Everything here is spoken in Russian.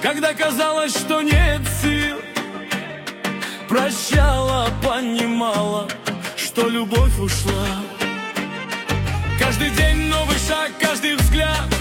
когда казалось, что нет сил. Прощала, понимала, что любовь ушла. Каждый день новый шаг, каждый взгляд